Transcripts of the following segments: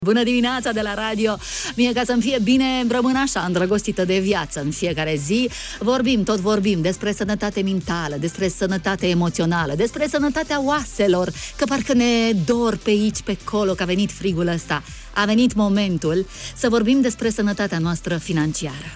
Bună dimineața de la radio. Mie, ca să-mi fie bine, rămân așa, îndrăgostită de viață în fiecare zi. Vorbim despre sănătate mentală, despre sănătate emoțională, despre sănătatea oaselor, că parcă ne dor pe aici, pe acolo, că a venit frigul ăsta. A venit momentul să vorbim despre sănătatea noastră financiară.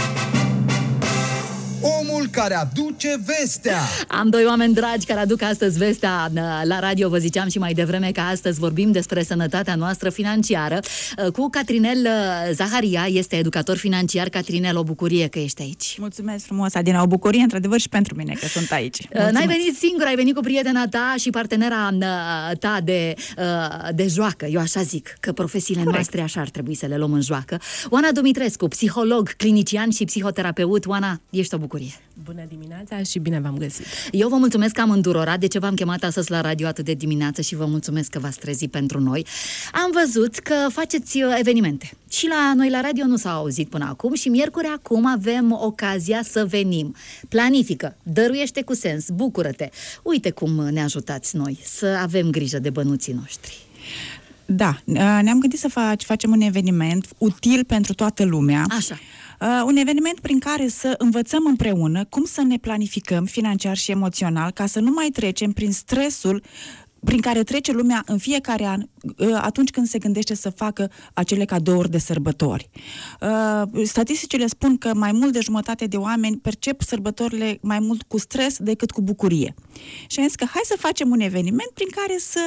Omul care aduce vestea. Am doi oameni dragi care aduc astăzi vestea la radio. Vă ziceam și mai devreme că astăzi vorbim despre sănătatea noastră financiară cu Catrinel Zaharia, este educator financiar. Catrinel, o bucurie că ești aici. Mulțumesc frumos, Adina, o bucurie într-adevăr și pentru mine că sunt aici. Mulțumesc. N-ai venit singur, ai venit cu prietena ta și partenera ta de joacă, eu așa zic, că profesiile noastre așa ar trebui să le luăm în joacă. Oana Dumitrescu, psiholog, clinician și psihoterapeut. Oana, ești o bucurie. Bună dimineața și bine v-am găsit. Eu vă mulțumesc amândurora de ce v-am chemat astăzi la radio atât de dimineață și vă mulțumesc că v-ați trezit pentru noi. Am văzut că faceți evenimente și la noi la radio nu s-au auzit până acum și miercuri acum avem ocazia să venim. Planifică, dăruiește cu sens, bucură-te. Uite cum ne ajutați noi să avem grijă de bănuții noștri. Da, ne-am gândit să facem un eveniment util pentru toată lumea. Așa. Un eveniment prin care să învățăm împreună cum să ne planificăm financiar și emoțional ca să nu mai trecem prin stresul prin care trece lumea în fiecare an atunci când se gândește să facă acele cadouri de sărbători. Statisticile spun că mai mult de jumătate de oameni percep sărbătorile mai mult cu stres decât cu bucurie. Și am zis că hai să facem un eveniment prin care să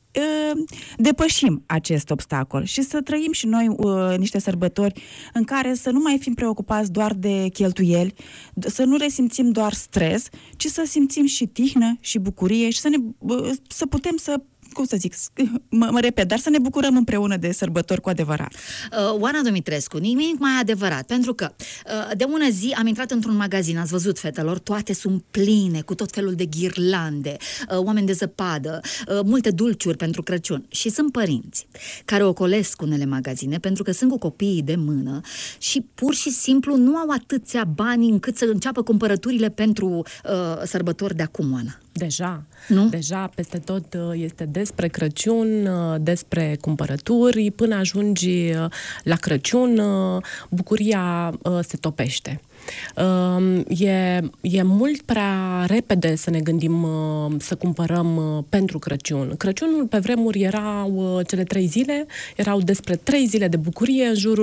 depășim acest obstacol și să trăim și noi niște sărbători în care să nu mai fim preocupați doar de cheltuieli, să nu resimțim doar stres, ci să simțim și tihnă și bucurie și să putem să, cum să zic, mă repet, dar să ne bucurăm împreună de sărbători cu adevărat. Oana Dumitrescu, nimic mai adevărat, pentru că de ună zi am intrat într-un magazin, ați văzut, fetelor, toate sunt pline cu tot felul de ghirlande, oameni de zăpadă, multe dulciuri pentru Crăciun. Și sunt părinți care ocolesc unele magazine pentru că sunt cu copiii de mână și pur și simplu nu au atâția bani încât să înceapă cumpărăturile pentru sărbători de acum, Oana. Deja peste tot este despre Crăciun, despre cumpărături, până ajungi la Crăciun, bucuria se topește. E mult prea repede să ne gândim să cumpărăm pentru Crăciun. Crăciunul pe vremuri erau cele 3 zile, erau despre 3 zile de bucurie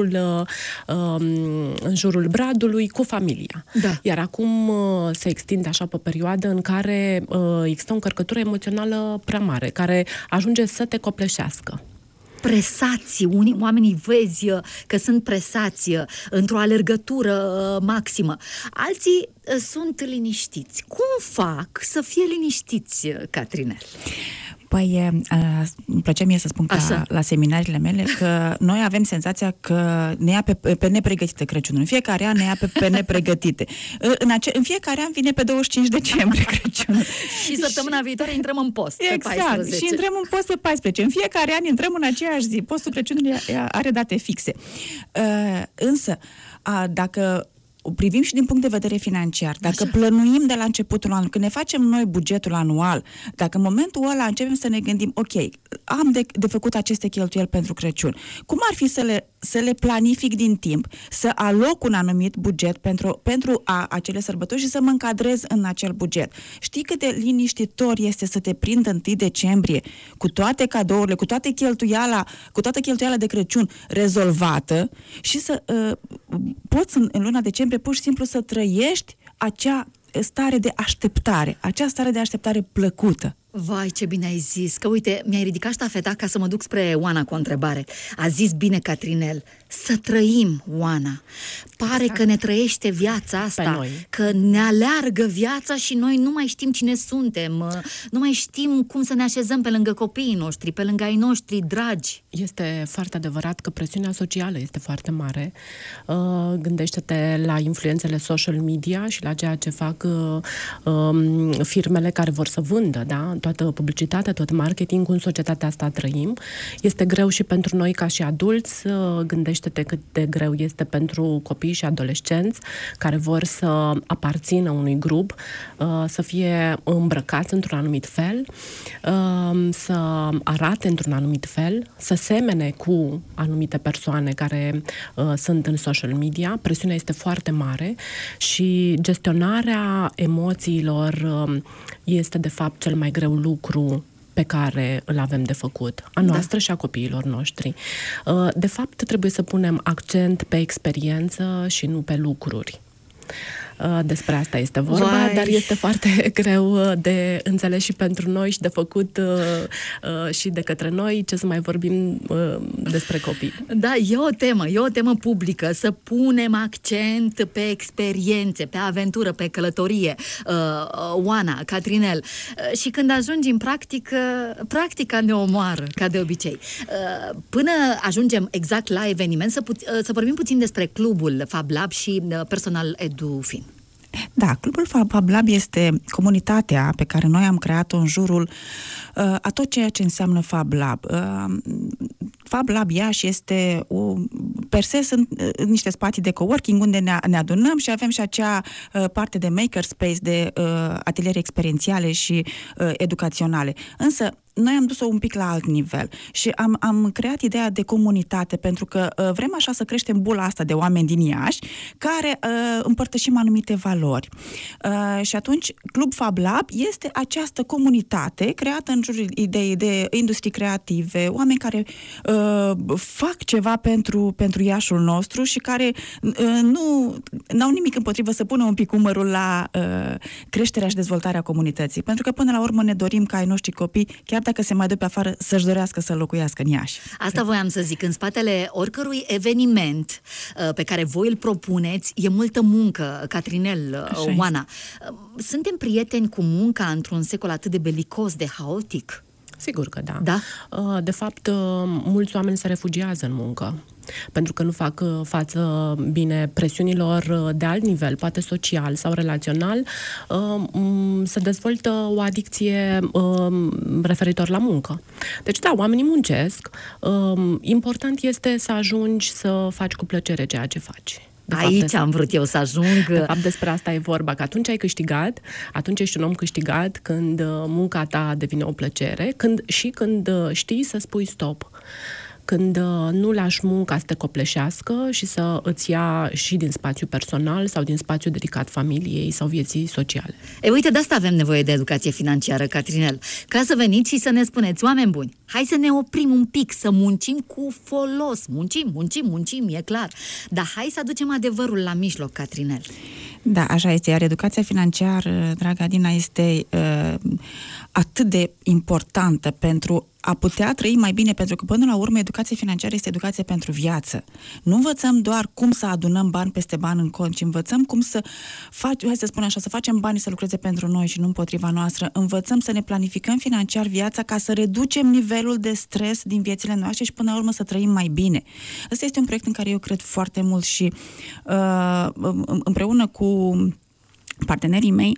în jurul bradului cu familia. Da. Iar acum se extinde așa pe o perioadă în care există o încărcătură emoțională prea mare, care ajunge să te copleșească. Presați, oamenii vezi că sunt presați într-o alergătură maximă. Alții sunt liniștiți. Cum fac să fie liniștiți, Catrinel? Păi, îmi plăcea mie să spun că la seminariile mele că noi avem senzația că ne ia pe nepregătite Crăciunul. În fiecare an ne ia pe nepregătite. În fiecare an vine pe 25 decembrie Crăciunul. Și săptămâna viitoare intrăm în post pe 14. Și intrăm în post pe 14. În fiecare an intrăm în aceeași zi. Postul Crăciunului are date fixe. Însă, dacă o privim și din punct de vedere financiar, dacă plănuim de la începutul anului, când ne facem noi bugetul anual, dacă în momentul ăla începem să ne gândim, ok, am de făcut aceste cheltuieli pentru Crăciun, cum ar fi să le planific din timp, să aloc un anumit buget pentru acele sărbători și să mă încadrez în acel buget. Știi cât de liniștitor este să te prind 1 decembrie cu toate cadourile, cu toată cheltuiala de Crăciun rezolvată și să poți în luna decembrie pur și simplu să trăiești acea stare de așteptare plăcută. Vai, ce bine ai zis, că uite, mi-ai ridicat ștafeta ca să mă duc spre Oana cu o întrebare. A zis bine, Catrinel, să trăim, Oana. Pare că ne trăiește viața asta, că ne aleargă viața și noi nu mai știm cine suntem, nu mai știm cum să ne așezăm pe lângă copiii noștri, pe lângă ai noștri dragi. Este foarte adevărat că presiunea socială este foarte mare. Gândește-te la influențele social media și la ceea ce fac firmele care vor să vândă, da? Toată publicitatea, tot marketingul, în societatea asta trăim. Este greu și pentru noi ca și adulți. Gândește Gândește-te cât de greu este pentru copii și adolescenți care vor să aparțină unui grup, să fie îmbrăcați într-un anumit fel, să arate într-un anumit fel, să semene cu anumite persoane care sunt în social media. Presiunea este foarte mare și gestionarea emoțiilor este de fapt cel mai greu lucru pe care îl avem de făcut, a noastră și a copiilor noștri. De fapt, trebuie să punem accent pe experiență și nu pe lucruri. Despre asta este vorba, dar este foarte greu de înțeles și pentru noi și de făcut și de către noi, ce să mai vorbim despre copii. Da, e o temă publică, să punem accent pe experiențe, pe aventură, pe călătorie. Oana, Catrinel, și când ajungi în practică, practica ne omoară, ca de obicei. Până ajungem exact la eveniment, să vorbim puțin despre clubul Fab Lab și Personal EduFin. Da, Clubul Fab Lab este comunitatea pe care noi am creat-o în jurul a tot ceea ce înseamnă Fab Lab. Fab Lab Iași este per se sunt niște spații de coworking unde ne adunăm și avem și acea parte de makerspace, de ateliere experiențiale și educaționale. Însă noi am dus-o un pic la alt nivel și am creat ideea de comunitate, pentru că vrem așa să creștem bula asta de oameni din Iași care împărtășim anumite valori. Și atunci Club Fab Lab este această comunitate creată în jurul ideii de industrii creative, oameni care fac ceva pentru Iașul nostru și care nu au nimic împotrivă să pună un pic umărul la creșterea și dezvoltarea comunității. Pentru că până la urmă ne dorim ca ai noștri copii, chiar dacă se mai duc pe afară, să-și dorească să locuiască în Iași. Asta voiam să zic. În spatele oricărui eveniment pe care voi îl propuneți, e multă muncă, Catrinel, Oana. Suntem prieteni cu munca într-un secol atât de belicos, de haotic? Sigur că da. Da? De fapt, mulți oameni se refugiază în muncă pentru că nu fac față bine presiunilor de alt nivel, poate social sau relațional, se dezvoltă o adicție referitor la muncă. Deci da, oamenii muncesc. Important este să ajungi să faci cu plăcere ceea ce faci. Aici am vrut eu să ajung. De fapt, despre asta e vorba, că atunci ai câștigat, atunci ești un om câștigat când munca ta devine o plăcere, când știi să spui stop. Când nu lași munca să te copleșească și să îți ia și din spațiu personal sau din spațiu dedicat familiei sau vieții sociale. Uite, de asta avem nevoie de educație financiară, Catrinel. Ca să veniți și să ne spuneți, oameni buni, hai să ne oprim un pic, să muncim cu folos. Muncim, e clar. Dar hai să aducem adevărul la mijloc, Catrinel. Da, așa este. Iar educația financiară, dragă Adina, este atât de importantă pentru a putea trăi mai bine, pentru că până la urmă educația financiară este educație pentru viață. Nu învățăm doar cum să adunăm bani peste bani în cont, ci învățăm cum să să facem bani să lucreze pentru noi și nu împotriva noastră. Învățăm să ne planificăm financiar viața ca să reducem nivelul de stres din viețile noastre și până la urmă să trăim mai bine. Ăsta este un proiect în care eu cred foarte mult și împreună cu partenerii mei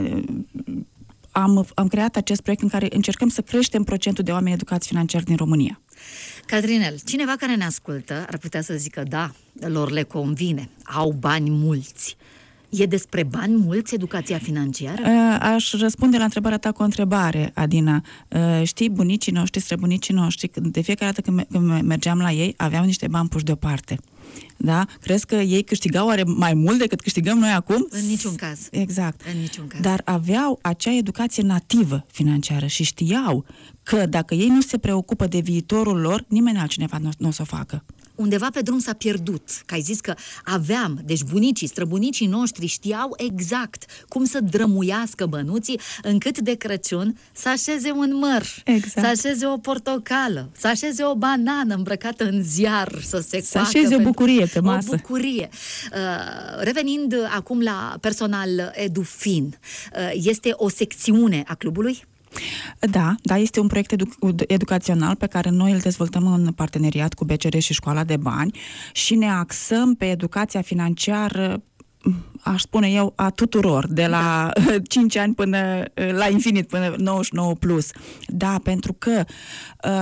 am creat acest proiect în care încercăm să creștem procentul de oameni educați financiar din România. Catrinel, cineva care ne ascultă ar putea să zică, da, lor le convine, au bani mulți. E despre bani mulți educația financiară? Aș răspunde la întrebarea ta cu o întrebare, Adina. Știi, bunicii noștri, străbunicii noștri, de fiecare dată când mergeam la ei, aveau niște bani puși deoparte. Da? Crezi că ei câștigau oare mai mult decât câștigăm noi acum? În niciun caz. Exact. În niciun caz. Dar aveau acea educație nativă financiară și știau că dacă ei nu se preocupă de viitorul lor, nimeni altcineva nu o să o facă. Undeva pe drum s-a pierdut, că ai zis că aveam, deci bunicii, străbunicii noștri știau exact cum să drămuiască bănuții încât de Crăciun să așeze un măr, exact. Să așeze o portocală, să așeze o banană îmbrăcată în ziar, să se să așeze o bucurie pe masă. O bucurie. Revenind acum la Personal EduFin, este o secțiune a clubului? Da, este un proiect educațional pe care noi îl dezvoltăm în parteneriat cu BCR și Școala de Bani și ne axăm pe educația financiară, aș spune eu, a tuturor, de la 5 ani până la infinit, până 99 plus. Da, pentru că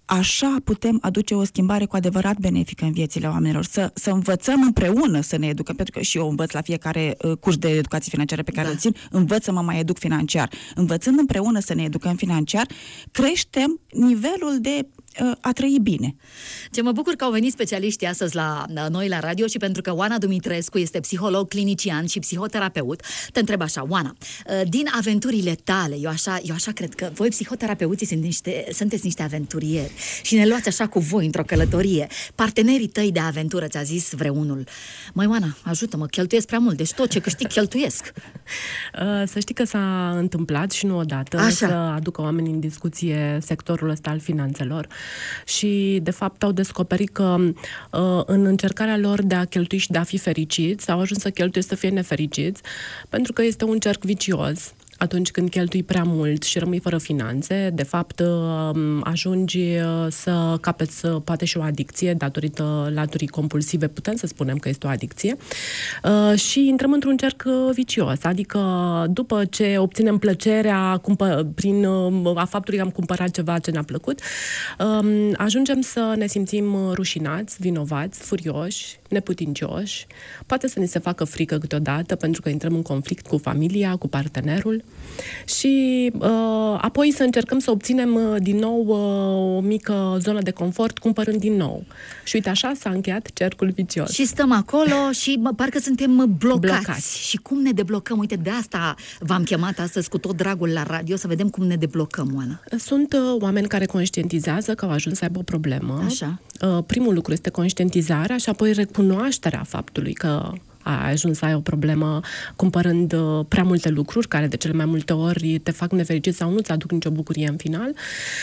așa putem aduce o schimbare cu adevărat benefică în viețile oamenilor. Să învățăm împreună să ne educăm, pentru că și eu învăț la fiecare curs de educație financiară pe care îl țin, învăț să mă mai educ financiar. Învățând împreună să ne educăm financiar, creștem nivelul de a trăi bine. Ce mă bucur că au venit specialiștii astăzi la noi la radio și pentru că Oana Dumitrescu este psiholog clinician și psihoterapeut, te întreb așa, Oana, din aventurile tale, eu așa cred că voi psihoterapeuții sunteți niște aventurieri și ne luați așa cu voi într-o călătorie. Partenerii tăi de aventură, ți-a zis vreunul: măi, Oana, ajută-mă, cheltuiesc prea mult, deci tot ce câștig cheltuiesc. Să știi că s-a întâmplat și nu odată să aducă oamenii în discuție sectorul ăsta al finanțelor. Și, de fapt, au descoperit că în încercarea lor de a cheltui și de a fi fericiți, au ajuns să cheltuie să fie nefericiți, pentru că este un cerc vicios. Atunci când cheltui prea mult și rămâi fără finanțe, de fapt ajungi să capeți poate și o adicție datorită laturii compulsive, putem să spunem că este o adicție, și intrăm într-un cerc vicios, adică după ce obținem plăcerea prin faptului că am cumpărat ceva ce ne-a plăcut, ajungem să ne simțim rușinați, vinovați, furioși, neputincioși, poate să ni se facă frică câteodată pentru că intrăm în conflict cu familia, cu partenerul și apoi să încercăm să obținem din nou o mică zonă de confort cumpărând din nou. Și uite, așa s-a încheiat cercul vicios. Și stăm acolo și parcă suntem blocați. Și cum ne deblocăm? Uite, de asta v-am chemat astăzi cu tot dragul la radio, să vedem cum ne deblocăm, Oana. Sunt oameni care conștientizează că au ajuns să aibă o problemă. Așa. Primul lucru este conștientizarea și apoi recunoașterea faptului că a ajuns să ai o problemă cumpărând prea multe lucruri care de cele mai multe ori te fac nefericit sau nu-ți aduc nicio bucurie în final.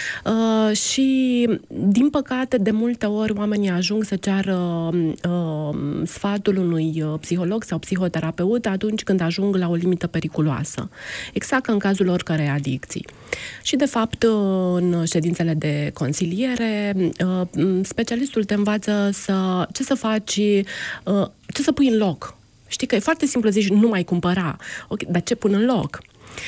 Și, din păcate, de multe ori oamenii ajung să ceară sfatul unui psiholog sau psihoterapeut atunci când ajung la o limită periculoasă. Exact ca în cazul oricărei adicții. Și, de fapt, în ședințele de consiliere, specialistul te învață ce să faci, ce să pui în loc. Știi că e foarte simplu să zici, nu mai cumpăra. Okay, dar ce pun în loc?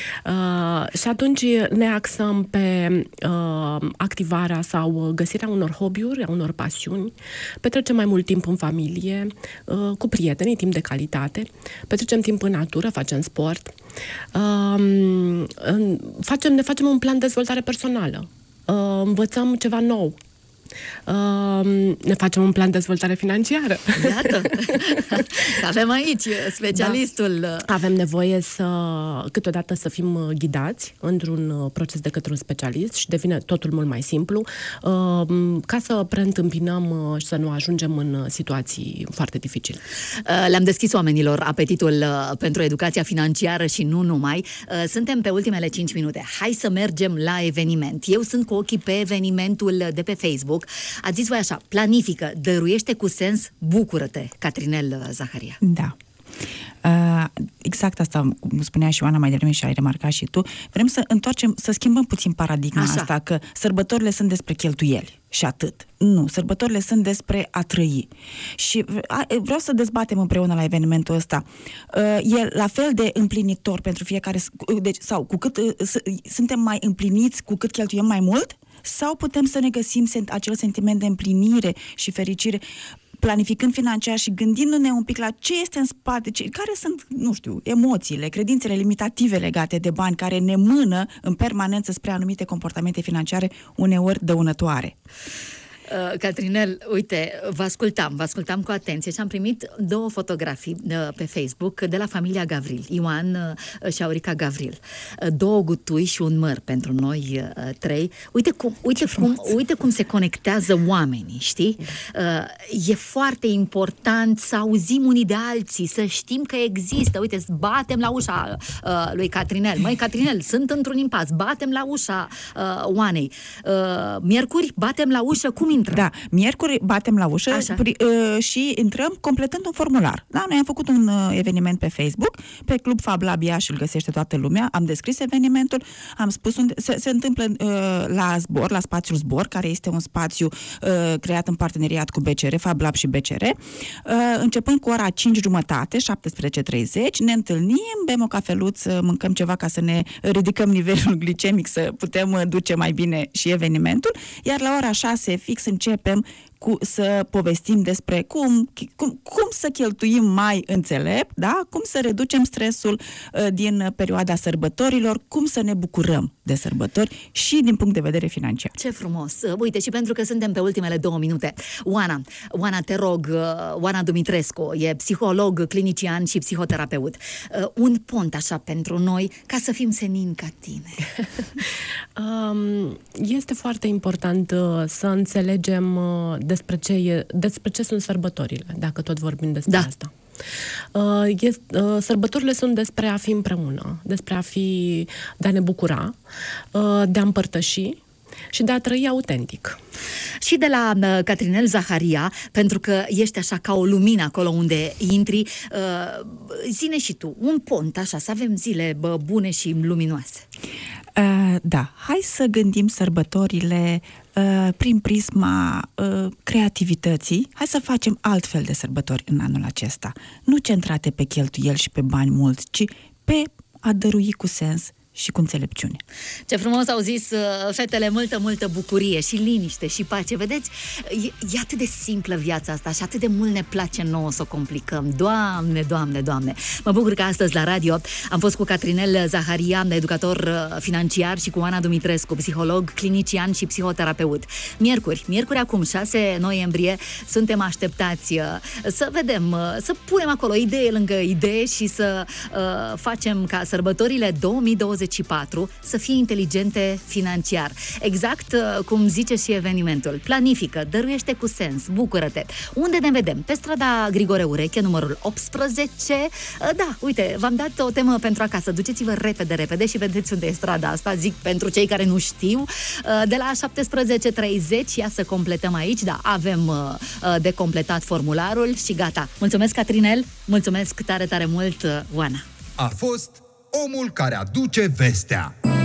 Și atunci ne axăm pe activarea sau găsirea unor hobby-uri, a unor pasiuni, petrecem mai mult timp în familie, cu prietenii, timp de calitate, petrecem timp în natură, facem sport, ne facem un plan de dezvoltare personală, învățăm ceva nou, ne facem un plan de dezvoltare financiară. Iată, avem aici specialistul. Da. Avem nevoie câteodată să fim ghidați într-un proces de către un specialist și devine totul mult mai simplu, ca să preîntâmpinăm și să nu ajungem în situații foarte dificile. Le-am deschis oamenilor apetitul pentru educația financiară și nu numai. Suntem pe ultimele 5 minute. Hai să mergem la eveniment. Eu sunt cu ochii pe evenimentul de pe Facebook. Ați zis voi așa, planifică, dăruiește cu sens, bucură-te, Catrinel Zaharia. Da. Exact asta, cum spunea și Oana mai devreme și ai remarcat și tu, vrem să întoarcem, să schimbăm puțin paradigma asta, că sărbătorile sunt despre cheltuieli și atât. Nu, sărbătorile sunt despre a trăi. Și vreau să dezbatem împreună la evenimentul ăsta. E la fel de împlinitor pentru fiecare, deci, sau cu cât suntem mai împliniți, cu cât cheltuiem mai mult? Sau putem să ne găsim acel sentiment de împlinire și fericire planificând financiar și gândindu-ne un pic la ce este în spate, care sunt, nu știu, emoțiile, credințele limitative legate de bani care ne mână în permanență spre anumite comportamente financiare uneori dăunătoare. Catrinel, uite, vă ascultam cu atenție și am primit 2 fotografii pe Facebook de la familia Gavril, Ioan și Aurica Gavril. 2 gutui și un măr pentru noi 3. Uite cum se conectează oamenii, știi? E foarte important să auzim unii de alții, să știm că există. Uite, batem la ușa lui Catrinel. Măi, Catrinel, sunt într-un impas. Batem la ușa Oanei. Miercuri, batem la ușă cu mine intră. Da, miercuri batem la ușă și intrăm completând un formular. Da, noi am făcut un eveniment pe Facebook, pe Club Fab Lab Iași, îl găsește toată lumea, am descris evenimentul, am spus unde se întâmplă la Zbor, la spațiul Zbor, care este un spațiu creat în parteneriat cu BCR, Fab Lab și BCR. Începând cu ora 5:30, 17:30, ne întâlnim, bem o cafeluță, mâncăm ceva ca să ne ridicăm nivelul glicemic, să putem duce mai bine și evenimentul, iar la ora 6 fix începem să povestim despre cum să cheltuim mai înțelept, da? Cum să reducem stresul din perioada sărbătorilor, cum să ne bucurăm de sărbători și din punct de vedere financiar. Ce frumos! Uite, și pentru că suntem pe ultimele 2 minute, Oana, te rog, Oana Dumitrescu, e psiholog, clinician și psihoterapeut. Un pont așa pentru noi, ca să fim senini ca tine. Este foarte important să înțelegem despre ce sunt sărbătorile, dacă tot vorbim despre asta. Sărbătorile sunt despre a fi împreună, de a ne bucura, de a împărtăși și de a trăi autentic. Și de la Catrinel Zaharia, pentru că ești așa ca o lumină acolo unde intri, zi-ne și tu, un pont așa, să avem zile bune și luminoase. Da, hai să gândim sărbătorile prin prisma creativității. Hai să facem altfel de sărbători în anul acesta. Nu centrate pe cheltuieli și pe bani mulți, ci pe a dărui cu sens și cu înțelepciune. Ce frumos au zis fetele, multă bucurie și liniște și pace. Vedeți, e atât de simplă viața asta și atât de mult ne place nouă să o complicăm. Doamne! Mă bucur că astăzi la radio am fost cu Catrinel Zaharia, educator financiar, și cu Oana Dumitrescu, psiholog, clinician și psihoterapeut. Miercuri acum, 6 noiembrie, suntem așteptați să vedem, să punem acolo idee lângă idee și să facem ca sărbătorile 2024 să fie inteligente financiar. Exact cum zice și evenimentul. Planifică, dăruiește cu sens, bucură-te. Unde ne vedem? Pe strada Grigore Ureche, numărul 18. Da, uite, v-am dat o temă pentru acasă. Duceți-vă repede și vedeți unde e strada asta, zic pentru cei care nu știu. De la 17:30, ia să completăm aici, da, avem de completat formularul și gata. Mulțumesc, Catrinel, mulțumesc tare mult, Oana. A fost Omul care aduce vestea.